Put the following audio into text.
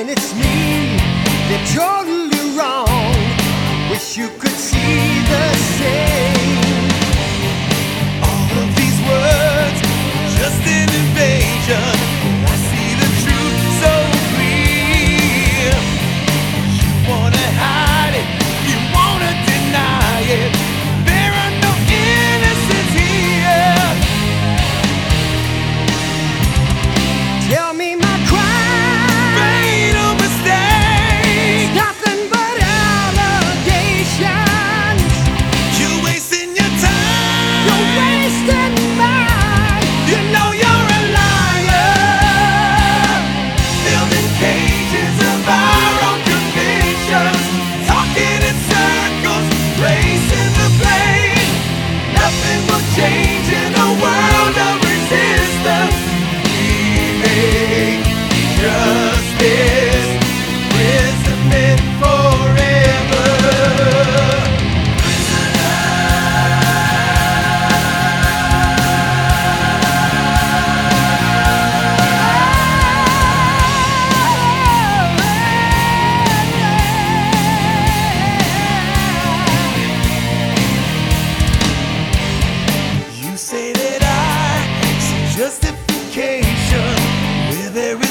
when it's me, they're totally wrong. Wish you could see the same. All of these words, just an invasion. I see the truth so clear. You wanna hide it, you wanna deny it. There are no innocents here. Tell me my crime, Fatal mistake. nothing but allegations. You're wasting your time. You're wasting mine. You know you're a liar. Building cages of our own convictions. Talking in circles, racing the blame. Nothing will change in a world of resistance. We make justice imprisonment forever. You say that I see justification where there is